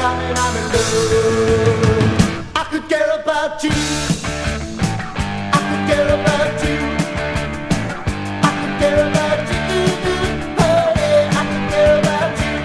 and I'm in love. I could care about you. I could care about you. I could care about you. Oh yeah, I could care about you.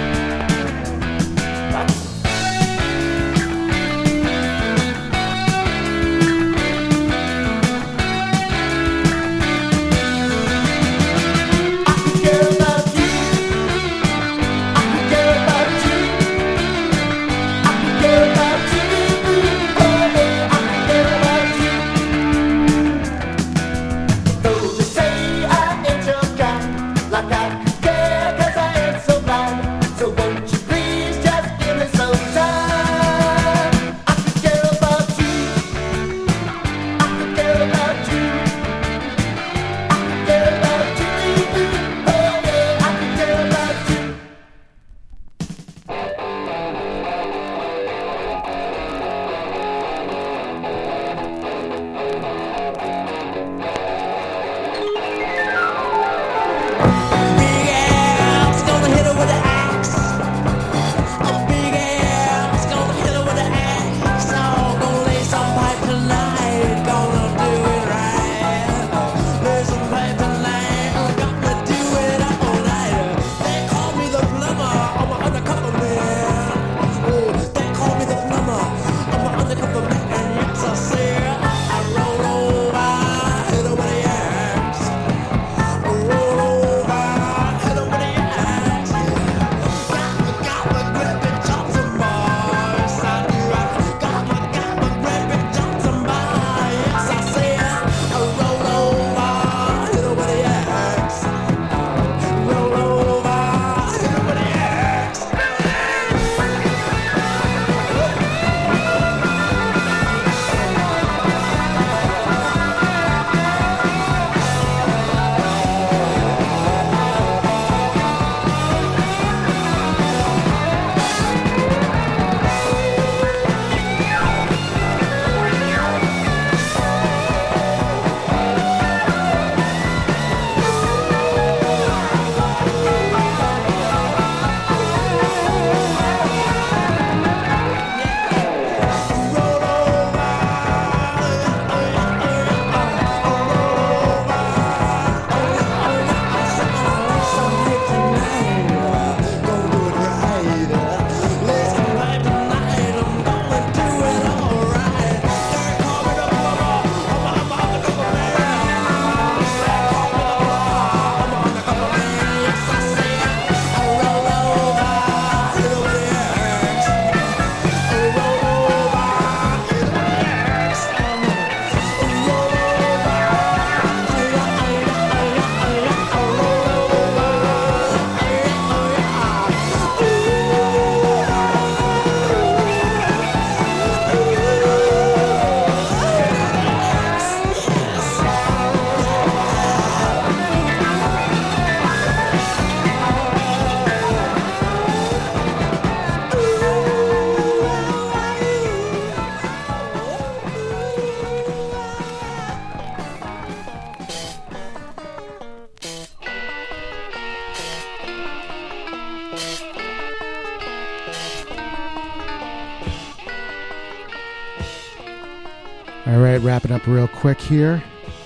All right, wrapping up real quick here.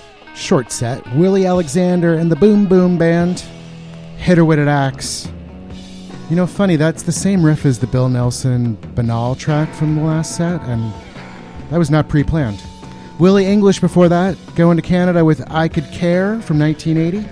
Short set. Willie Alexander and the Boom Boom Band. Hit Her With an Axe. You know, funny, that's the same riff as the Bill Nelson Banal track from the last set, and that was not pre-planned. Willie English before that, going to Canada with I Could Care from 1980.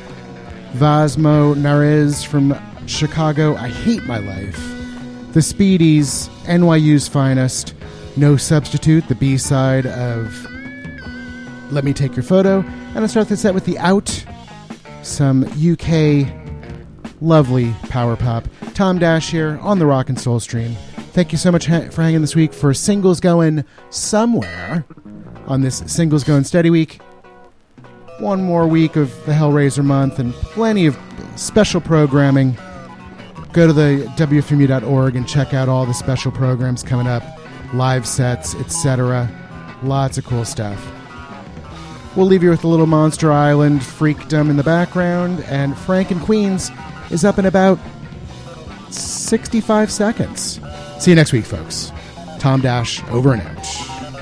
Vasmo Narez from Chicago, I Hate My Life. The Speedies, NYU's Finest, No Substitute, the B-side of Let Me Take Your Photo. And I start the set with The Out, some UK lovely power pop. Tom Dash here on the Rock and Soul Stream. Thank you so much for hanging this week for Singles Going Somewhere on this Singles Going Steady week. One more week of the Hellraiser month and plenty of special programming. Go to the WFMU.org and check out all the special programs coming up, live sets, etc. Lots of cool stuff. We'll leave you with a little Monster Island freakdom in the background, and Frank and Queens is up in about 65 seconds. See you next week, folks. Tom Dash, over and out.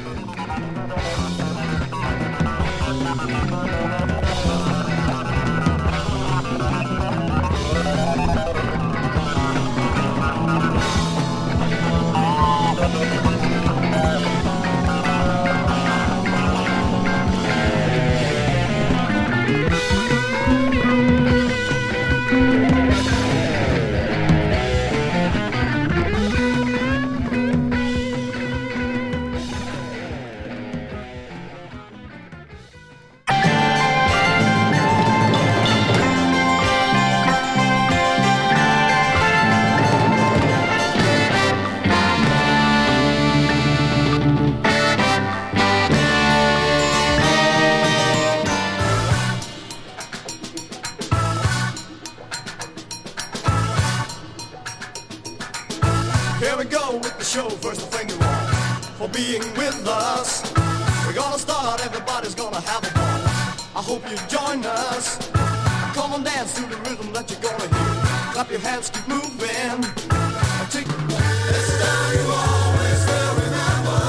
Here we go with the show. First, a finger roll for being with us. We're gonna start, everybody's gonna have a ball. I hope you join us. Come on, dance to the rhythm that you're gonna hear. Clap your hands, keep moving. Take this time you always will remember.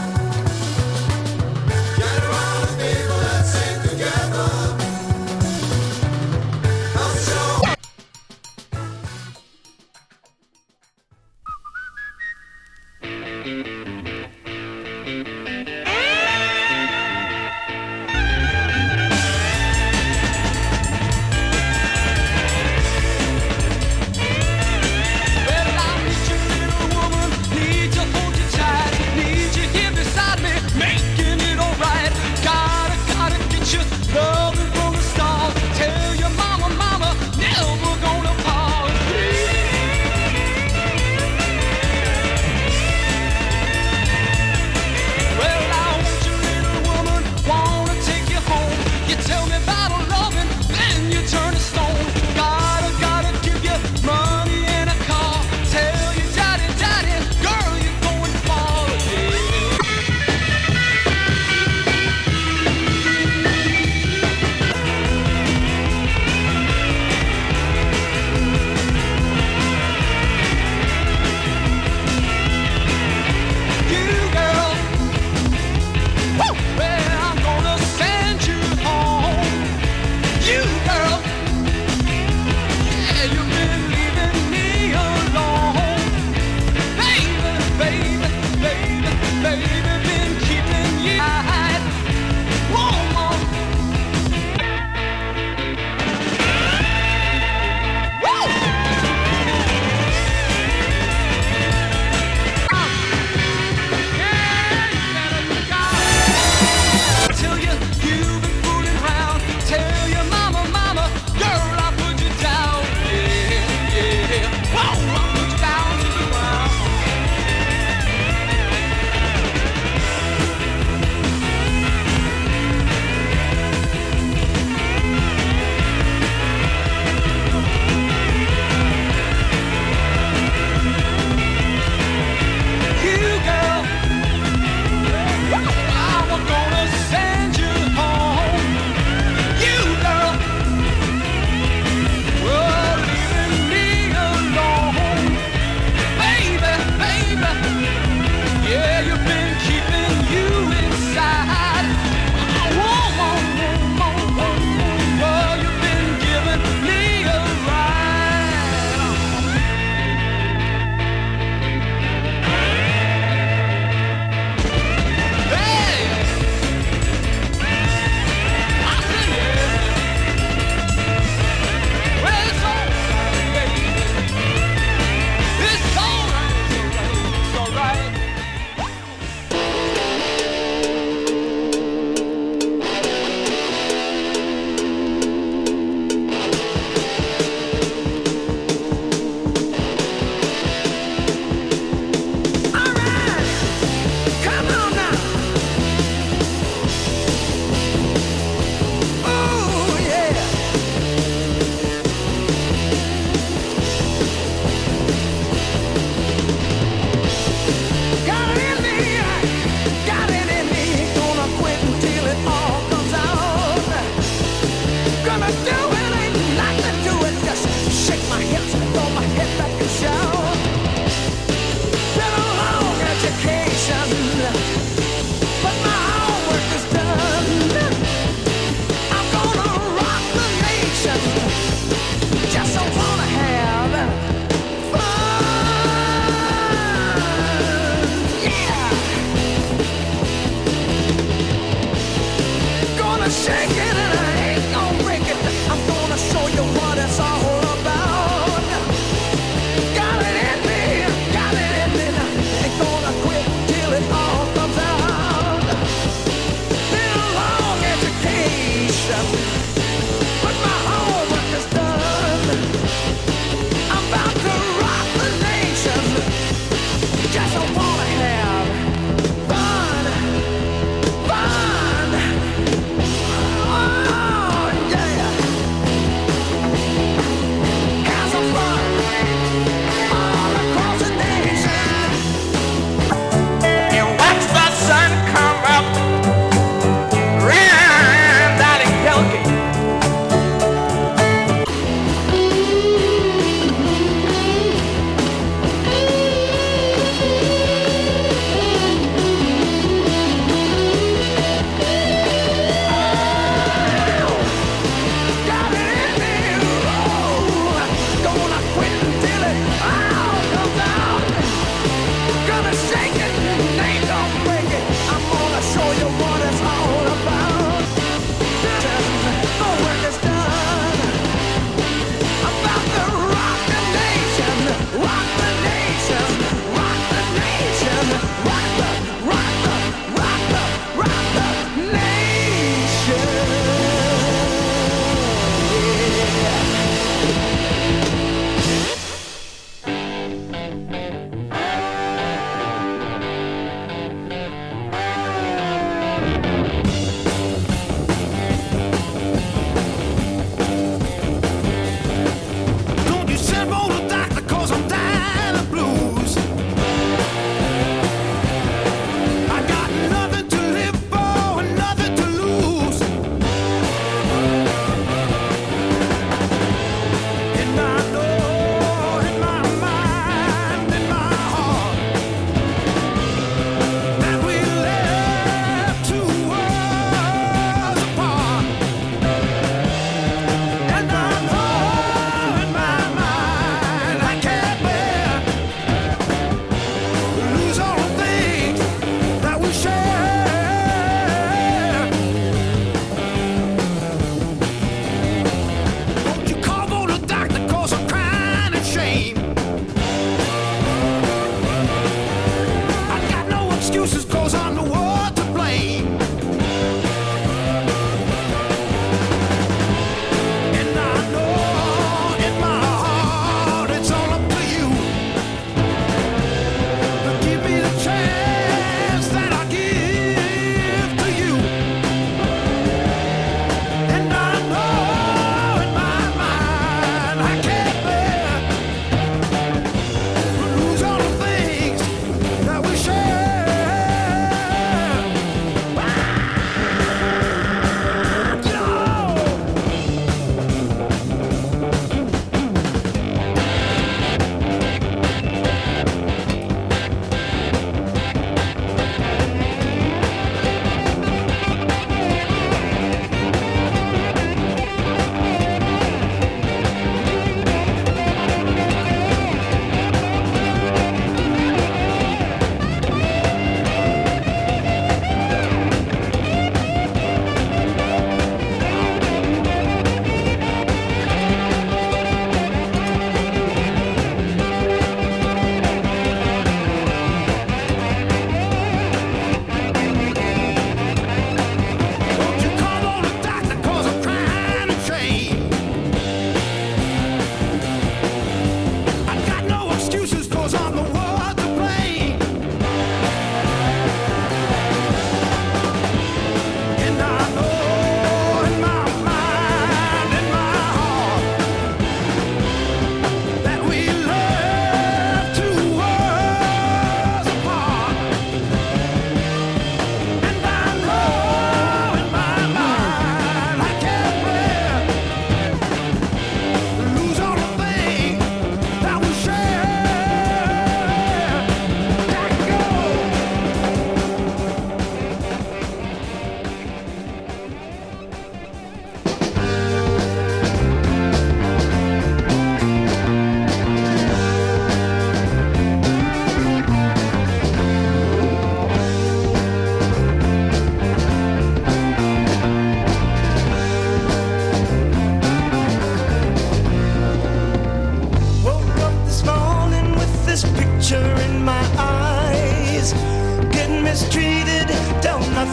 Get around the people, let's sing together. I'll show.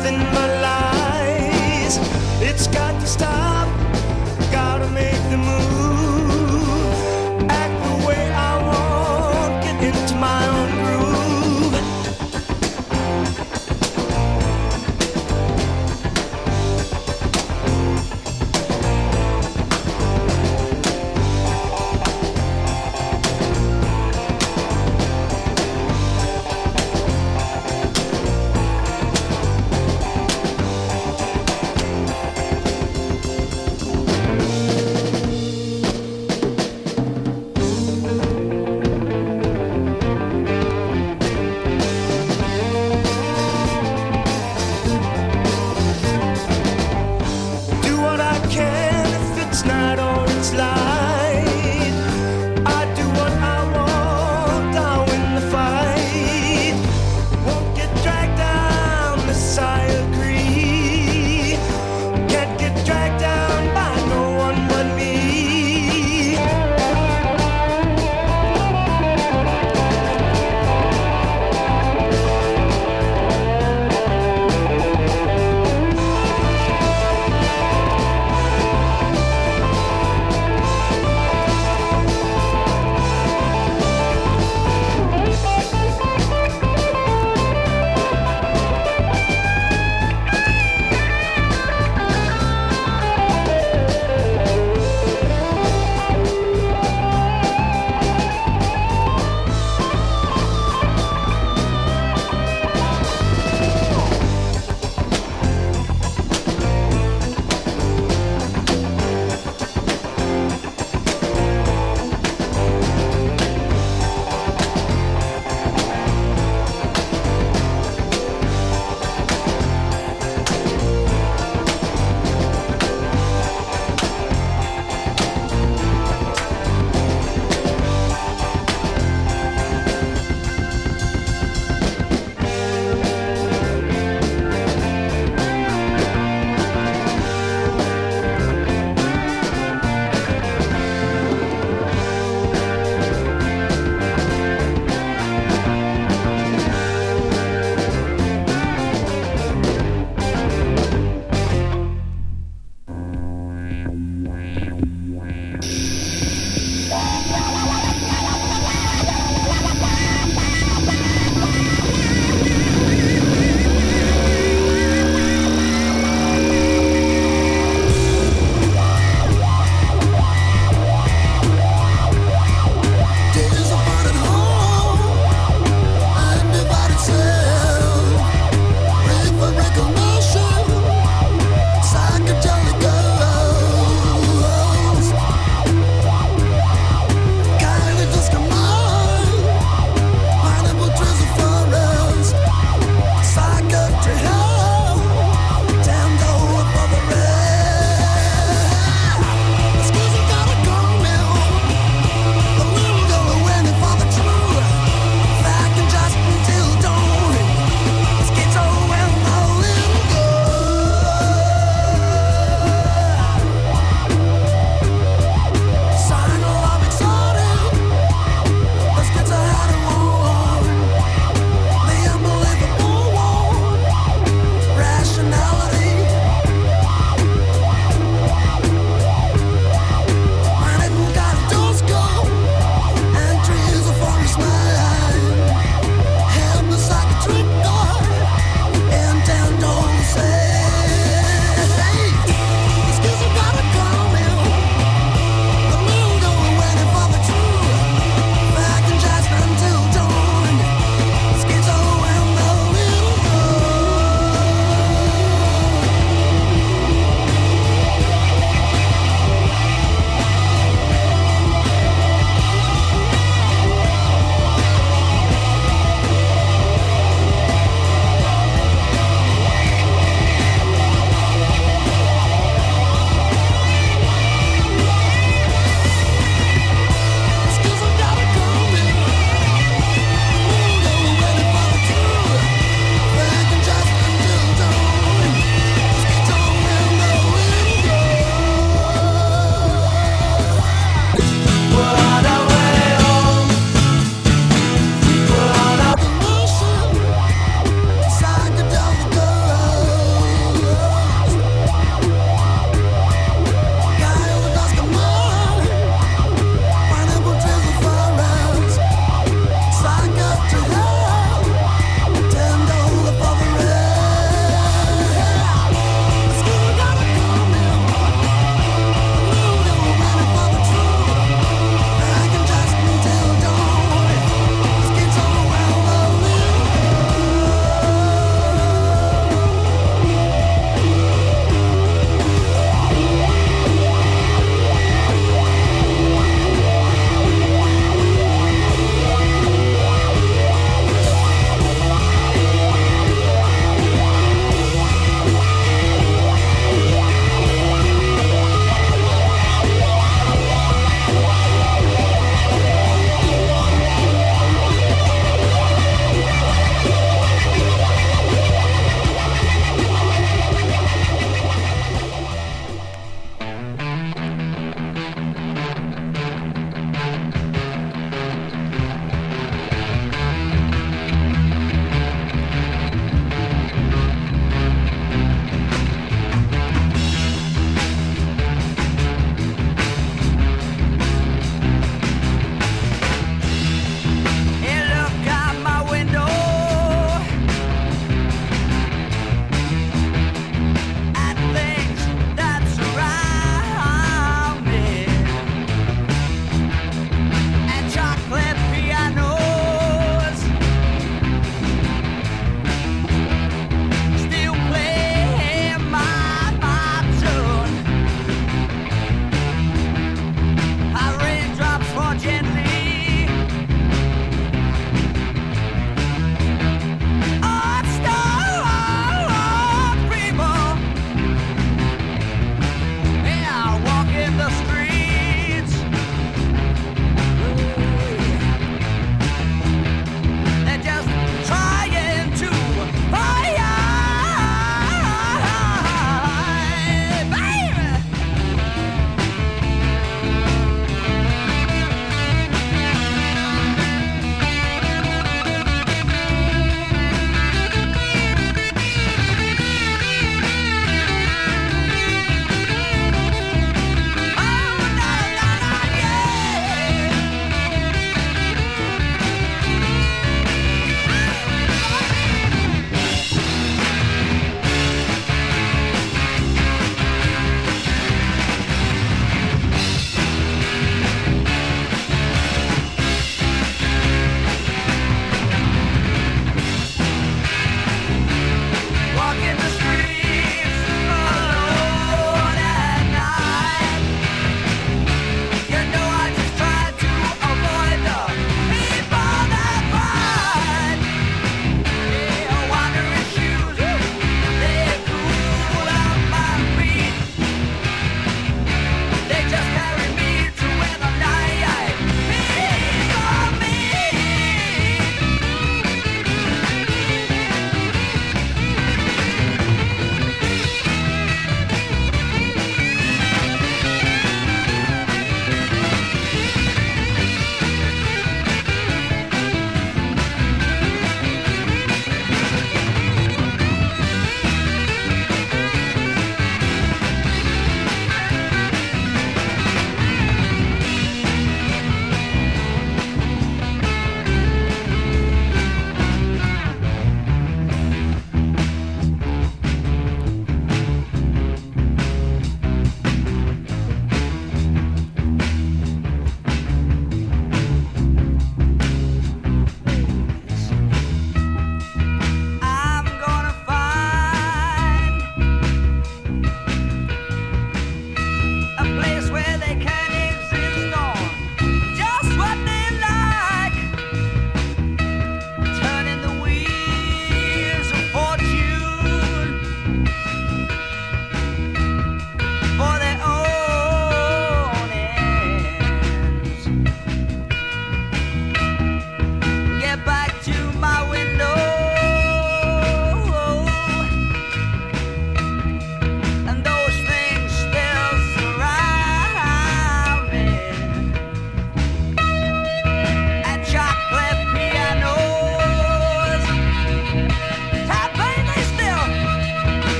nothing but lies. It's got to stop, gotta make the move. Act the way I want, get into my own groove.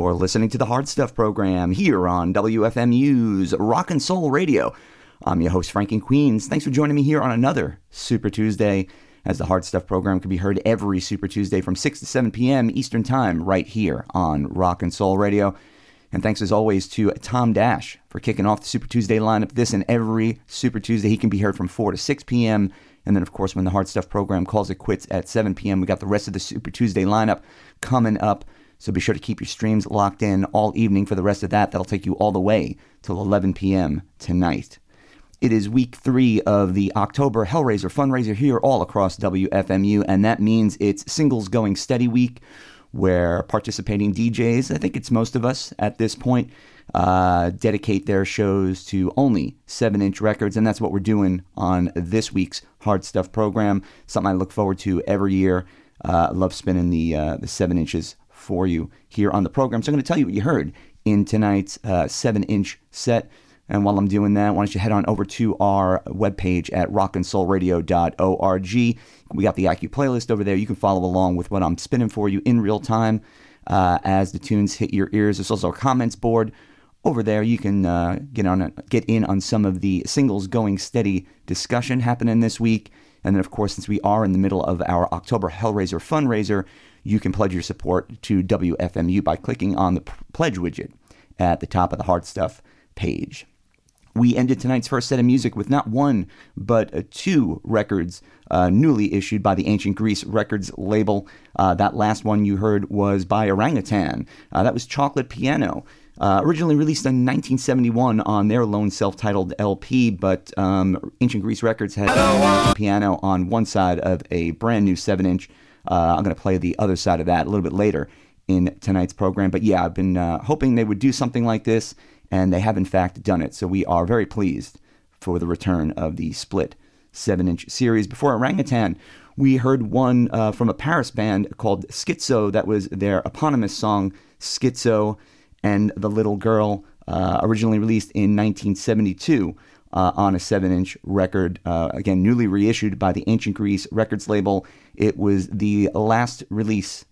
You're listening to the Hard Stuff program here on WFMU's Rock and Soul Radio. I'm your host, Frank in Queens. Thanks for joining me here on another Super Tuesday, as the Hard Stuff program can be heard every Super Tuesday from 6 to 7 p.m. Eastern Time right here on Rock and Soul Radio. And thanks as always to Tom Dash for kicking off the Super Tuesday lineup. This and every Super Tuesday, he can be heard from 4 to 6 p.m. And then, of course, when the Hard Stuff program calls it quits at 7 p.m., we got the rest of the Super Tuesday lineup coming up. So be sure to keep your streams locked in all evening for the rest of that. That'll take you all the way till 11 p.m. tonight. It is week 3 of the October Hellraiser fundraiser here all across WFMU, and that means it's Singles Going Steady week, where participating DJs, I think it's most of us at this point, dedicate their shows to only 7-inch records, and that's what we're doing on this week's Hard Stuff program. Something I look forward to every year. I love spinning the 7 inches for you here on the program. So I'm going to tell you what you heard in tonight's 7-inch set. And while I'm doing that, why don't you head on over to our webpage at rockandsoulradio.org. We got the IQ playlist over there. You can follow along with what I'm spinning for you in real time as the tunes hit your ears. There's also a comments board over there. You can get in on some of the Singles Going Steady discussion happening this week. And then, of course, since we are in the middle of our October Hellraiser fundraiser, you can pledge your support to WFMU by clicking on the pledge widget at the top of the Hard Stuff page. We ended tonight's first set of music with not one, but 2 records newly issued by the Ancient Grease Records label. That last one you heard was by Orangutan. That was Chocolate Piano. Originally released in 1971 on their lone self-titled LP, but Ancient Grease Records had Piano on one side of a brand new 7-inch. I'm going to play the other side of that a little bit later in tonight's program. But yeah, I've been hoping they would do something like this, and they have in fact done it. So we are very pleased for the return of the split 7-inch series. Before Orangutan, we heard one from a Paris band called Schizo. That was their eponymous song, Schizo and the Little Girl, originally released in 1972 on a 7-inch record, again, newly reissued by the Ancient Grease Records label. It was the last release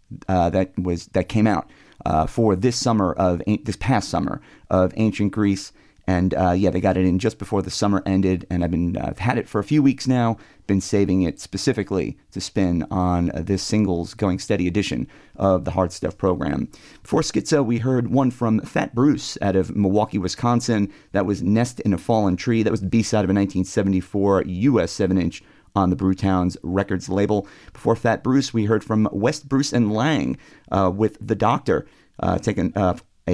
that came out for this past summer of Ancient Grease, and they got it in just before the summer ended, and I've had it for a few weeks now, been saving it specifically to spin on this Singles Going Steady edition of the Hard Stuff program. For Schizo, we heard one from Fat Bruce out of Milwaukee, Wisconsin. That was Nest in a Fallen Tree. That was the B-side of a 1974 U.S. 7-inch on the Brewtowns Records label. Before Fat Bruce, we heard from West Bruce and Lang with The Doctor, taking a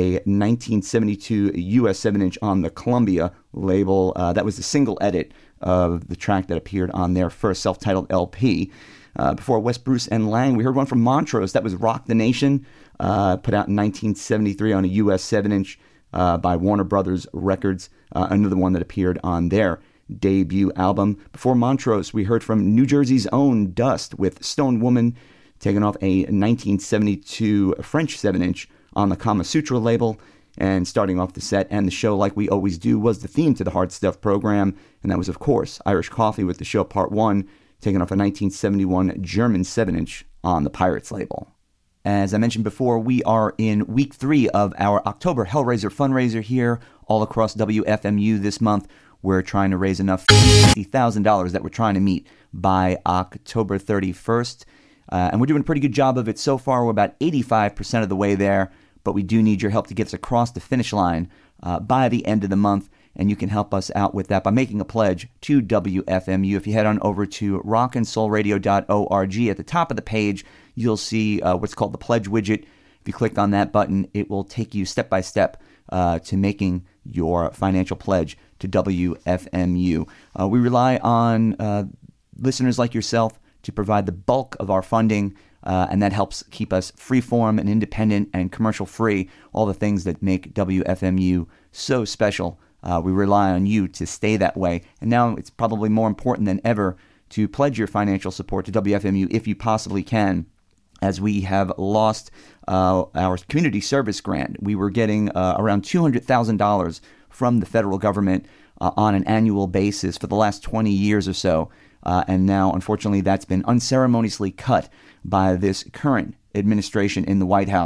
1972 U.S. 7-inch on the Columbia label. That was the single edit of the track that appeared on their first self-titled LP. Before West Bruce and Lang, we heard one from Montrose. That was Rock the Nation, put out in 1973 on a U.S. 7-inch by Warner Brothers Records, another one that appeared on their debut album. Before Montrose, we heard from New Jersey's own Dust with Stone Woman, taking off a 1972 French 7-inch on the Kama Sutra label. And starting off the set and the show like we always do was the theme to the Hard Stuff program, and that was, of course, Irish Coffee with the show Part 1, taking off a 1971 German 7-inch on the Pirates label. As I mentioned before, we are in week 3 of our October Hellraiser fundraiser here all across WFMU this month. We're trying to raise enough $50,000 that we're trying to meet by October 31st. And we're doing a pretty good job of it so far. We're about 85% of the way there, but we do need your help to get us across the finish line by the end of the month. And you can help us out with that by making a pledge to WFMU. If you head on over to rockandsoulradio.org, at the top of the page, you'll see what's called the pledge widget. If you click on that button, it will take you step by step to making your financial pledge to WFMU. We rely on listeners like yourself to provide the bulk of our funding, and that helps keep us freeform and independent and commercial-free, all the things that make WFMU so special. We rely on you to stay that way, and now it's probably more important than ever to pledge your financial support to WFMU if you possibly can, as we have lost our community service grant. We were getting around $200,000 from the federal government on an annual basis for the last 20 years or so. And now, unfortunately, that's been unceremoniously cut by this current administration in the White House.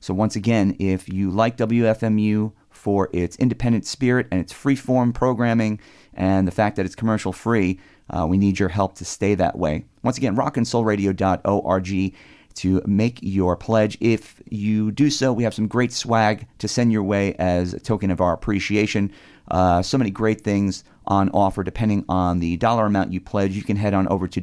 So once again, if you like WFMU for its independent spirit and its free-form programming and the fact that it's commercial-free, we need your help to stay that way. Once again, rockandsoulradio.org to make your pledge. If you do so, we have some great swag to send your way as a token of our appreciation. So many great things on offer depending on the dollar amount you pledge. You can head on over to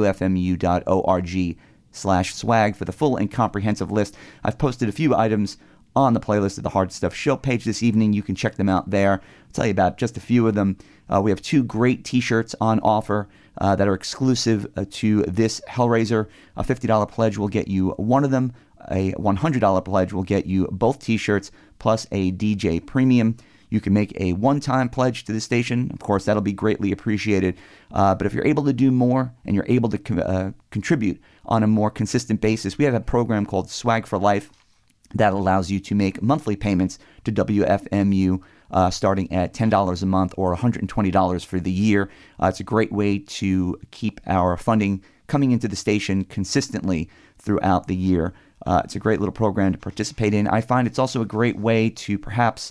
wfmu.org/swag for the full and comprehensive list. I've posted a few items on the playlist of the Hard Stuff show page this evening. You can check them out there. I'll tell you about just a few of them. We have 2 great t-shirts on offer that are exclusive to this Hellraiser. A $50 pledge will get you one of them. A $100 pledge will get you both t-shirts plus a DJ premium. You can make a one-time pledge to the station. Of course, that'll be greatly appreciated. But if you're able to do more and you're able to contribute on a more consistent basis, we have a program called Swag for Life that allows you to make monthly payments to WFMU starting at $10 a month or $120 for the year. It's a great way to keep our funding coming into the station consistently throughout the year. It's a great little program to participate in. I find it's also a great way to perhaps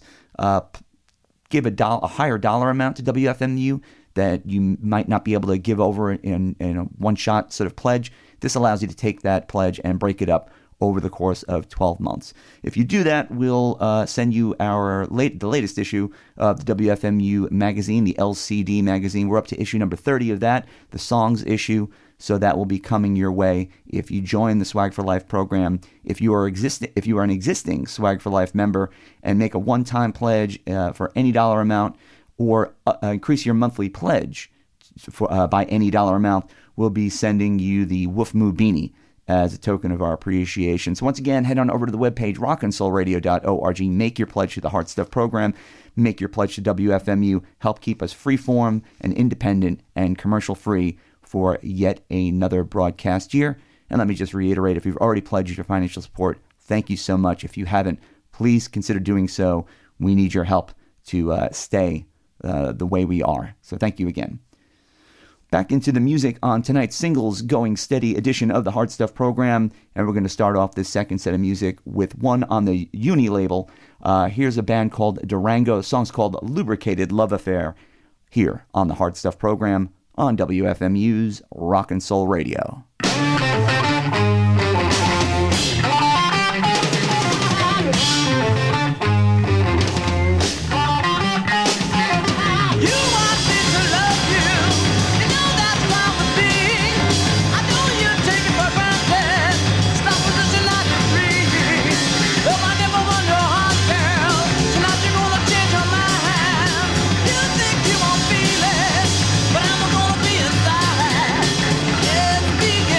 give a higher dollar amount to WFMU that you might not be able to give over in a one-shot sort of pledge. This allows you to take that pledge and break it up over the course of 12 months. If you do that, we'll send you the latest issue of the WFMU magazine, the LCD magazine. We're up to issue number 30 of that, the songs issue, so that will be coming your way if you join the Swag for Life program. If you are an existing Swag for Life member and make a one-time pledge for any dollar amount or increase your monthly pledge by any dollar amount, we'll be sending you the Wolf Moo Beanie as a token of our appreciation. So once again, head on over to the webpage, rockandsoulradio.org. Make your pledge to the Hard Stuff program. Make your pledge to WFMU. Help keep us freeform and independent and commercial-free for yet another broadcast year. And let me just reiterate, if you've already pledged your financial support, thank you so much. If you haven't, please consider doing so. We need your help to stay the way we are. So thank you again. Back into the music on tonight's Singles Going Steady edition of the Hard Stuff program, and we're going to start off this second set of music with one on the Uni label. Here's a band called Durango. The song's called Lubricated Love Affair here on the Hard Stuff program on WFMU's Rock and Soul Radio. But I'm gonna be inside. Yeah.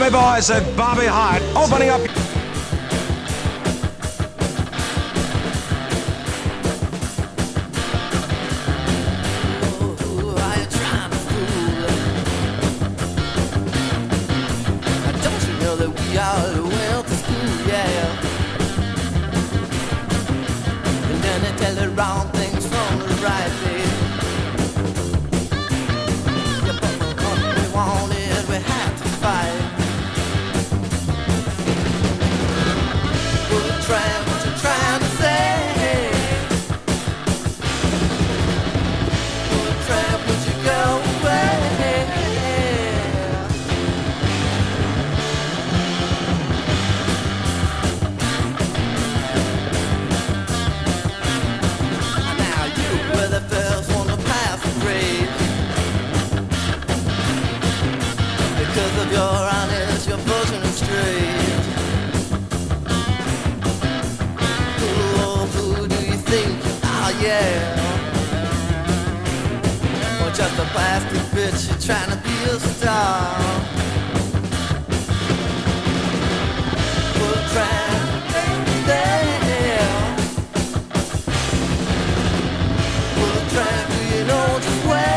Miami Boys and Bobby Hart opening up. Wrong things from the right way. Yeah, but what we wanted, we had to fight. We're trying, what you trying to say? We're trying, would you go away? Because of your honest, your pushing it straight. Who do you think you are, yeah? Or just a plastic bitch, you're trying to be a star. We're trying to stay. We're trying to, you know, just where.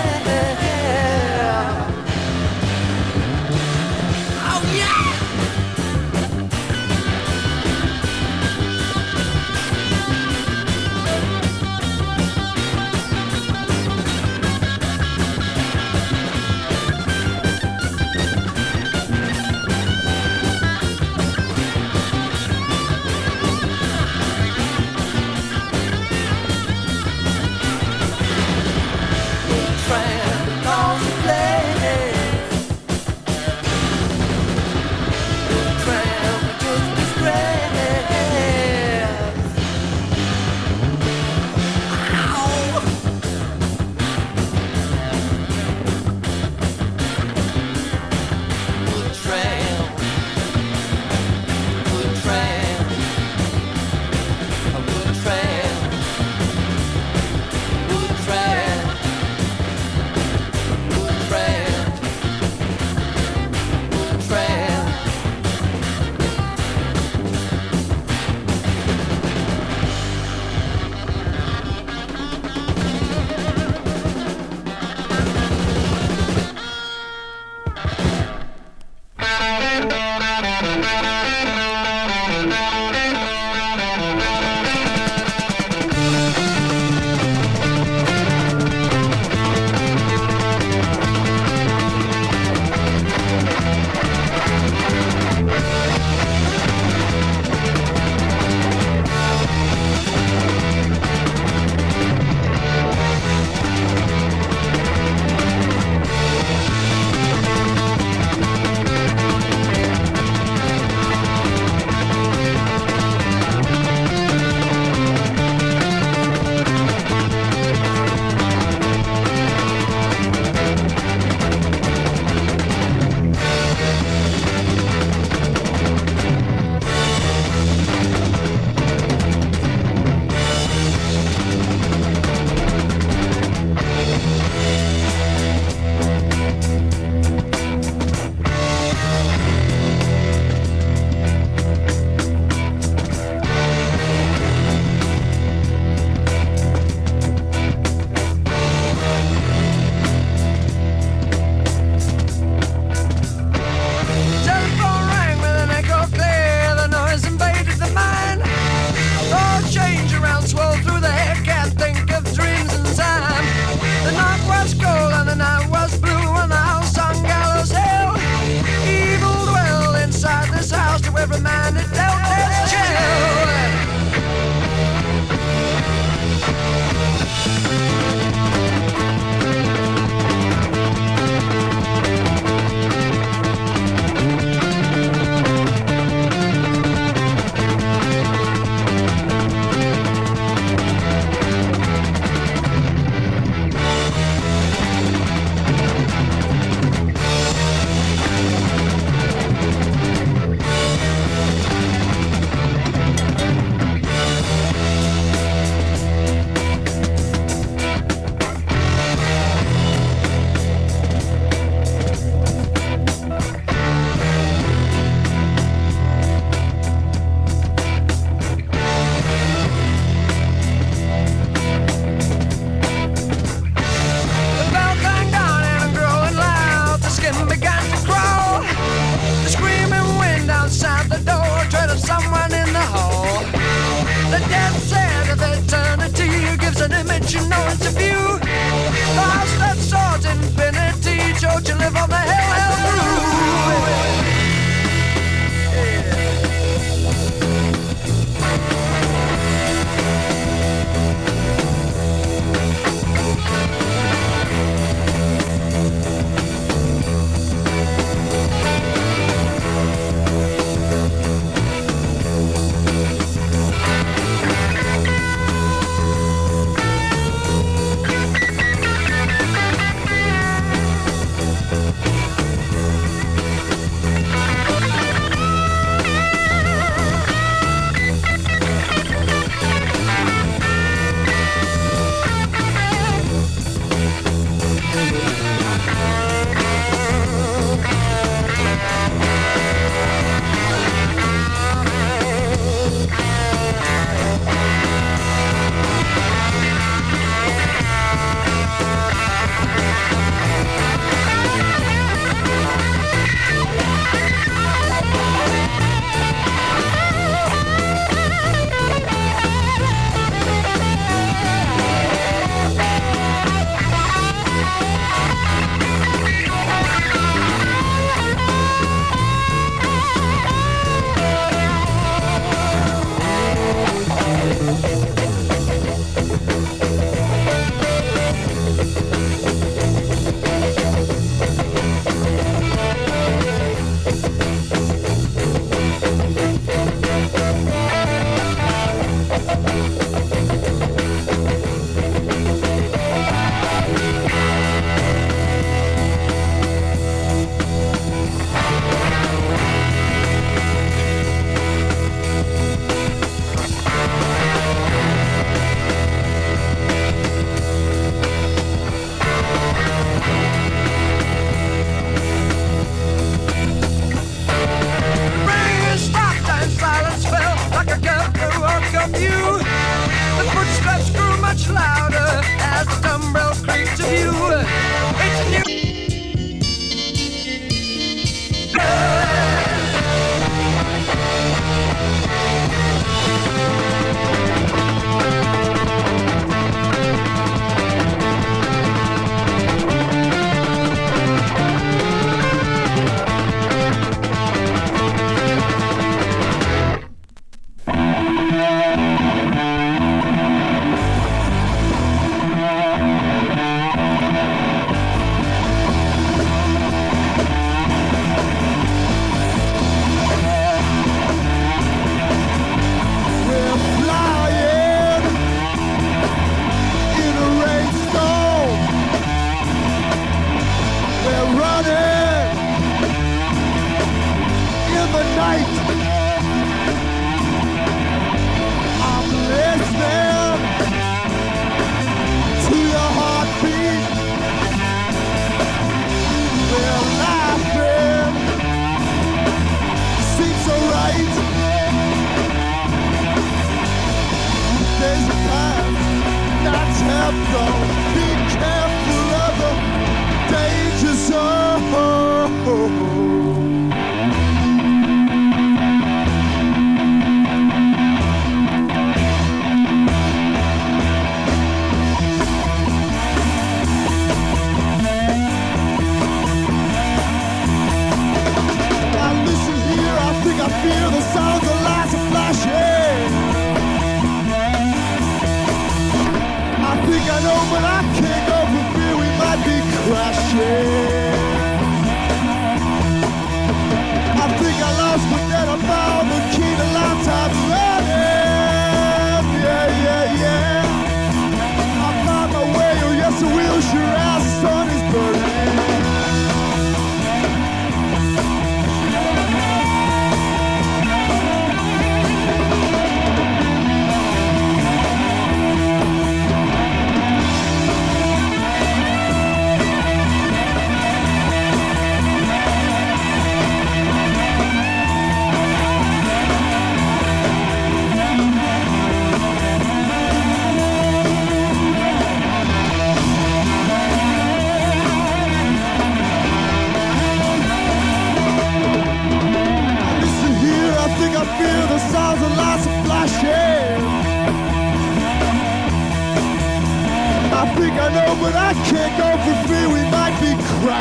don't you live on the hell groove.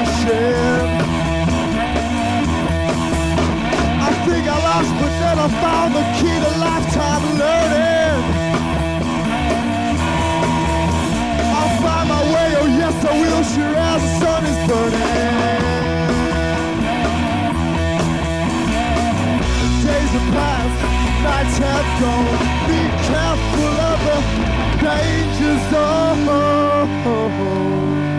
crashing. I think I lost, but then I found the key to lifetime learning. I'll find my way, oh yes I will, sure as the sun is burning. Days have passed, nights have gone. Be careful of the danger zone.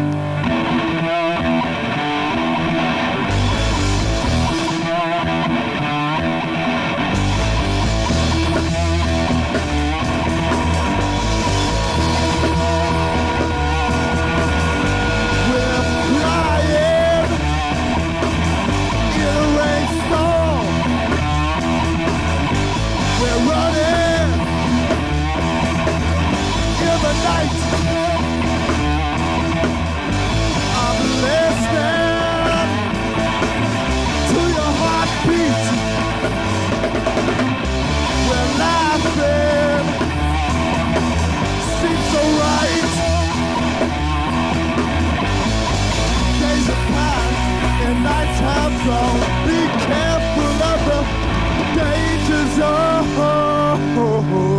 Nights have gone. Be careful of the danger zone.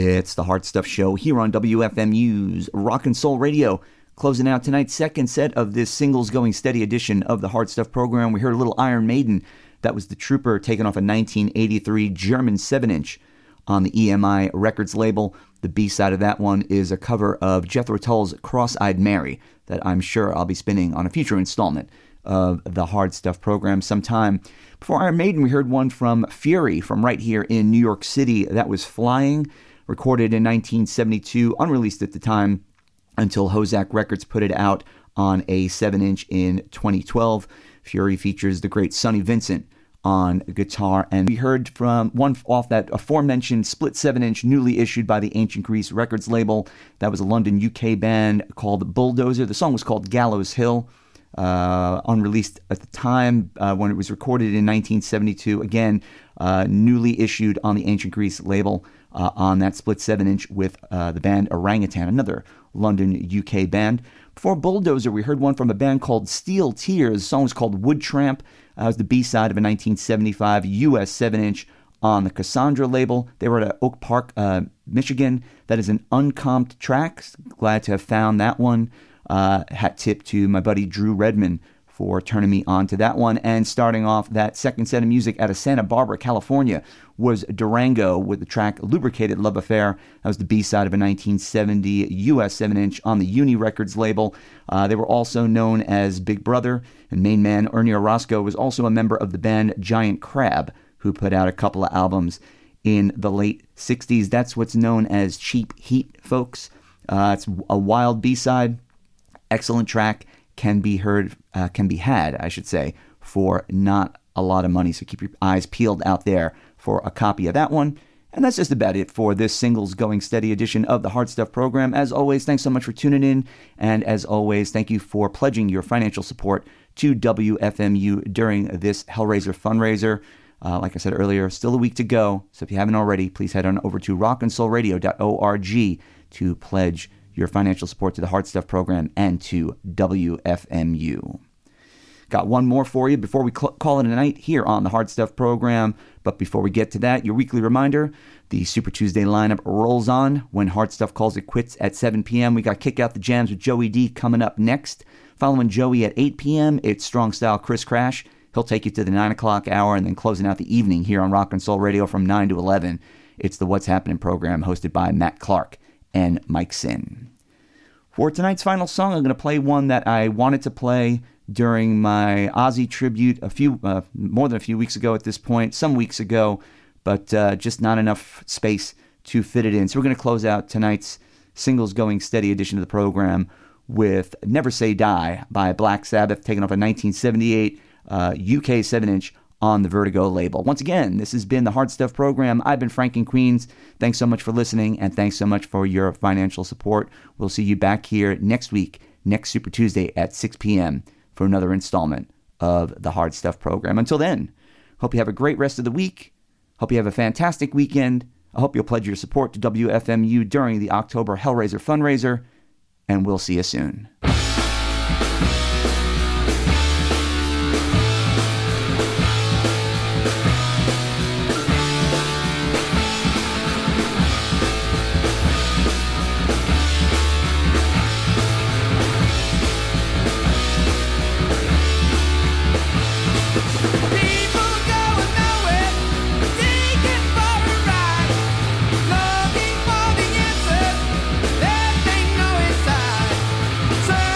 It's the Hard Stuff Show here on WFMU's Rock and Soul Radio. Closing out tonight's second set of this Singles Going Steady edition of the Hard Stuff program, we heard a little Iron Maiden. That was The Trooper, taken off a 1983 German 7-inch on the EMI Records label. The B-side of that one is a cover of Jethro Tull's Cross-Eyed Mary that I'm sure I'll be spinning on a future installment of the Hard Stuff program sometime. Before Iron Maiden, we heard one from Fury from right here in New York City. That was Flying, recorded in 1972, unreleased at the time until Hozak Records put it out on a 7-inch in 2012. Fury features the great Sonny Vincent on guitar, and we heard from one off that aforementioned split 7-inch newly issued by the Ancient Grease Records label. That was a London, UK band called Bulldozer. The song was called Gallows Hill, unreleased at the time when it was recorded in 1972. Again, newly issued on the Ancient Grease label on that split 7-inch with the band Orangutan, another London, UK band. Before Bulldozer, we heard one from a band called Steel Tears. The song was called Wood Tramp. That was the B-side of a 1975 US 7-inch on the Cassandra label. They were at Oak Park, Michigan. That is an uncomped track. Glad to have found that one. Hat tip to my buddy Drew Redman for turning me on to that one. And starting off that second set of music out of Santa Barbara, California, was Durango with the track Lubricated Love Affair. That was the B-side of a 1970 US 7-inch on the Uni Records label. They were also known as Big Brother, and main man Ernie Orozco was also a member of the band Giant Crab, who put out a couple of albums in the late 60s. That's what's known as Cheap Heat, folks. It's a wild B-side, excellent track, can be had, I should say, for not a lot of money. So keep your eyes peeled out there for a copy of that one. And that's just about it for this Singles Going Steady edition of the Hard Stuff program. As always, thanks so much for tuning in. And as always, thank you for pledging your financial support to WFMU during this Hellraiser fundraiser. Like I said earlier, still a week to go. So if you haven't already, please head on over to rockandsoulradio.org to pledge your financial support to the Hard Stuff program and to WFMU. Got one more for you before we call it a night here on the Hard Stuff program. But before we get to that, your weekly reminder, the Super Tuesday lineup rolls on when Hard Stuff calls it quits at 7 p.m. We got Kick Out the Jams with Joey D coming up next. Following Joey at 8 p.m., it's Strong Style Chris Crash. He'll take you to the 9 o'clock hour, and then closing out the evening here on Rock and Soul Radio from 9 to 11. It's the What's Happening program hosted by Matt Clark and Mike Sin. For tonight's final song, I'm going to play one that I wanted to play during my Ozzy tribute more than a few weeks ago at this point, some weeks ago, but just not enough space to fit it in. So we're going to close out tonight's Singles Going Steady edition of the program with Never Say Die by Black Sabbath, taken off a 1978 UK 7-inch on the Vertigo label. Once again, this has been the Hard Stuff program. I've been Frank in Queens. Thanks so much for listening, and thanks so much for your financial support. We'll see you back here next week, next Super Tuesday at 6 p.m. for another installment of the Hard Stuff program. Until then, hope you have a great rest of the week. Hope you have a fantastic weekend. I hope you'll pledge your support to WFMU during the October Hellraiser fundraiser, and we'll see you soon. Looking for the answer that they know inside.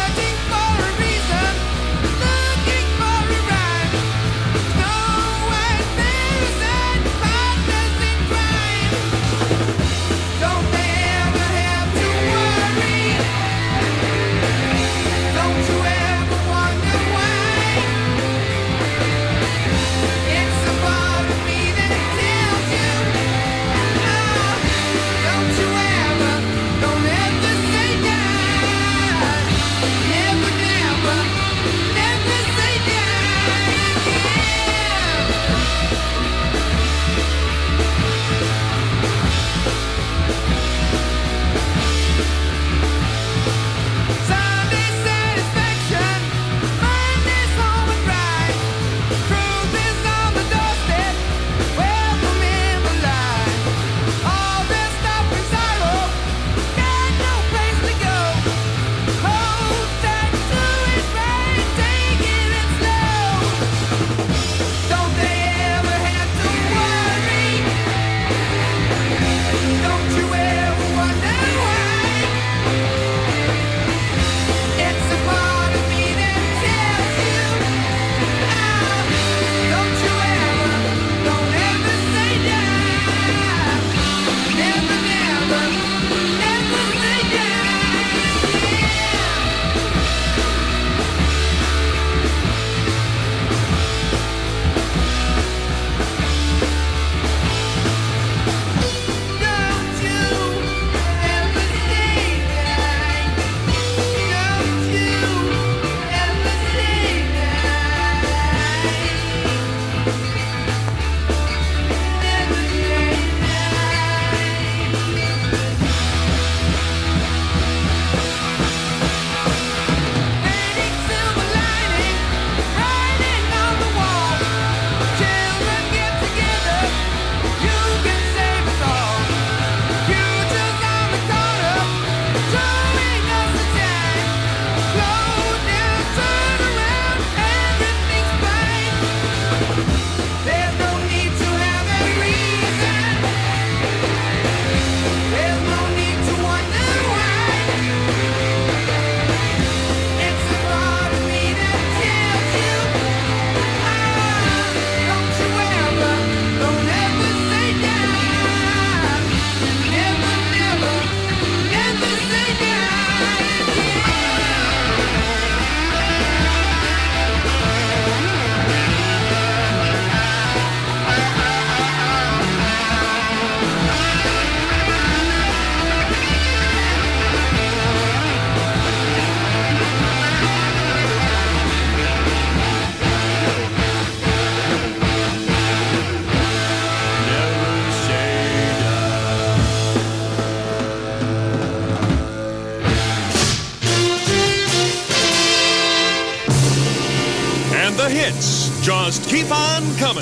hits just keep on coming.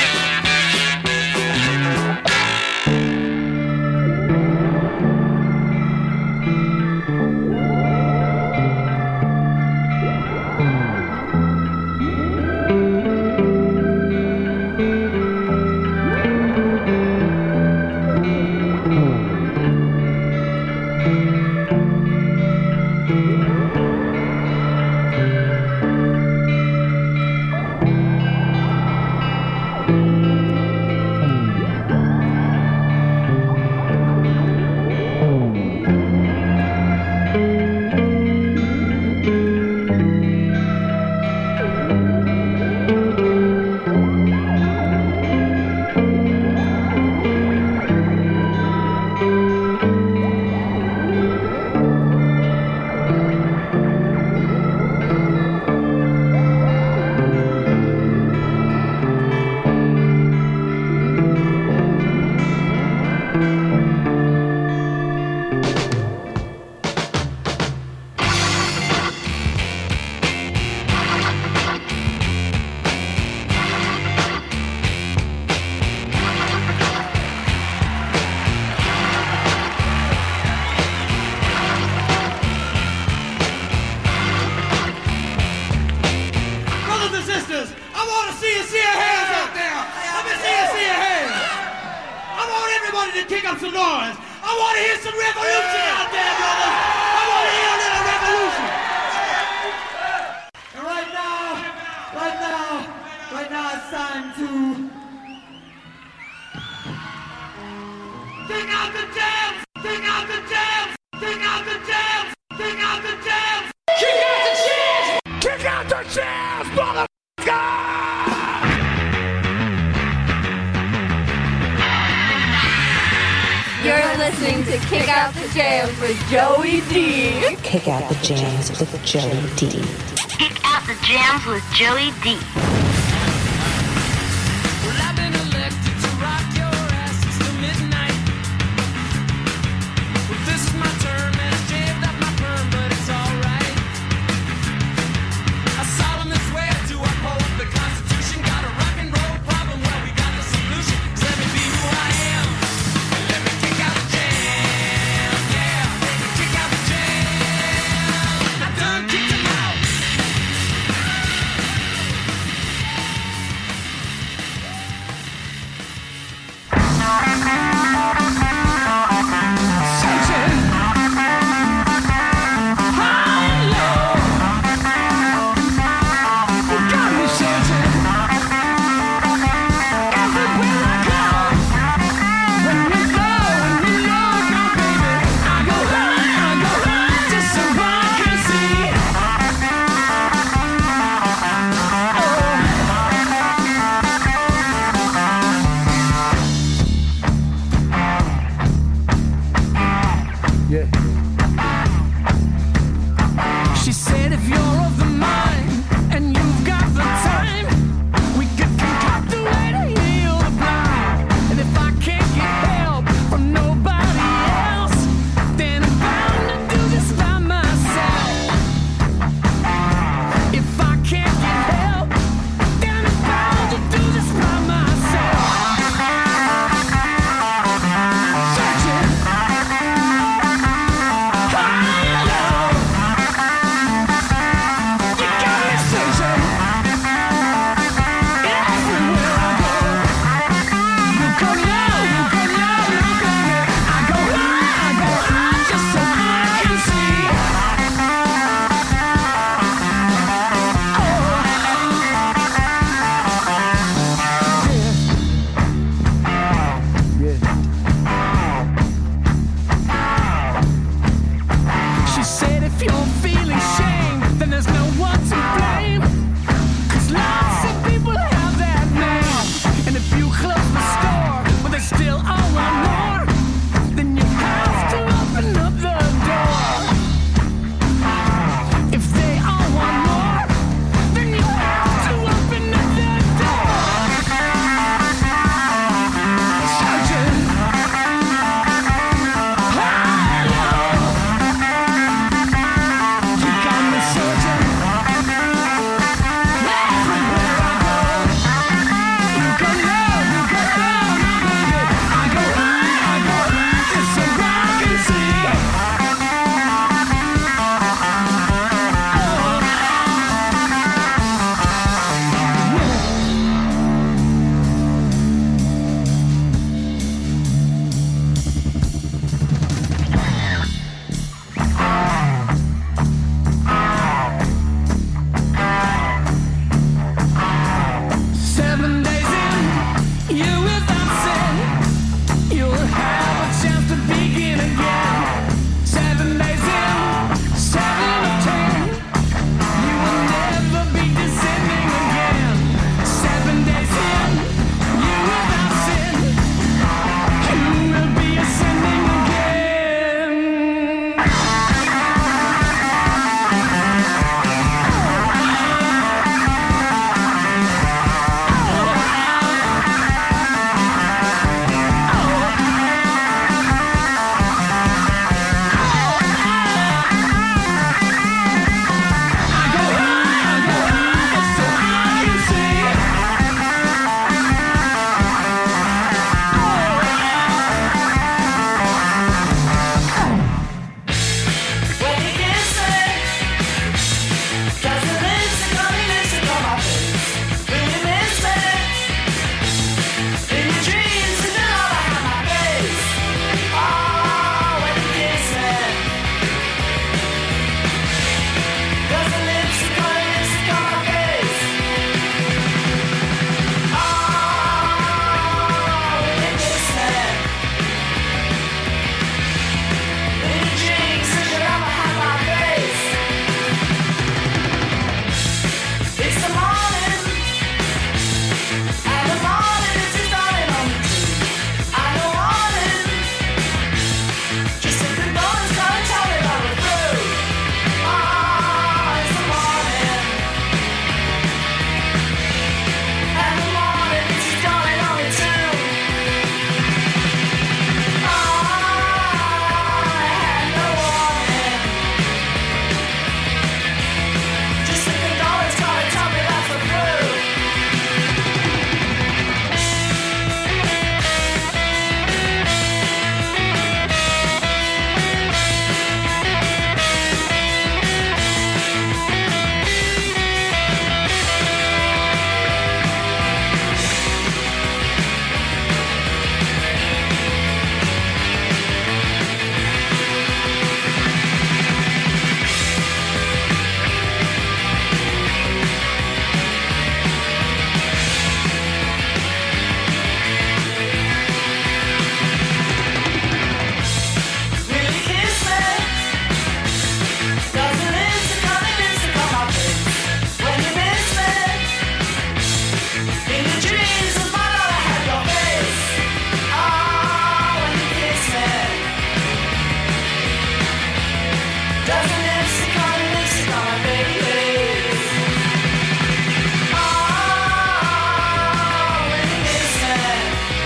You're listening to Kick Out the Jams with Joey D. Kick Out the Jams with Joey D. Kick Out the Jams with Joey D.